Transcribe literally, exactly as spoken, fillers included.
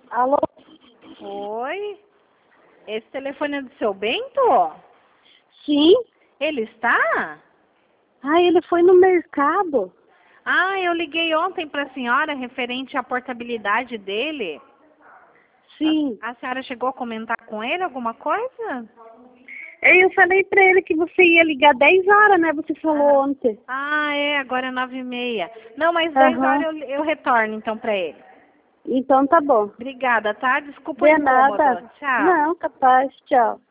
Alô? Oi? Esse telefone é do seu Bento? Sim? Ele está? Ah, ele foi no mercado. Ah, eu liguei ontem para a senhora referente à portabilidade dele. Sim. A, a senhora chegou a comentar com ele alguma coisa? Eu falei pra ele que você ia ligar dez horas, né? Você falou Ah, ontem. ah, é, agora é nove e meia. Não, mas dez Aham. horas eu, eu retorno então para ele. Então tá bom. Obrigada, tá? Desculpa o De incômodo. nada. Tchau. Não, capaz. Tchau.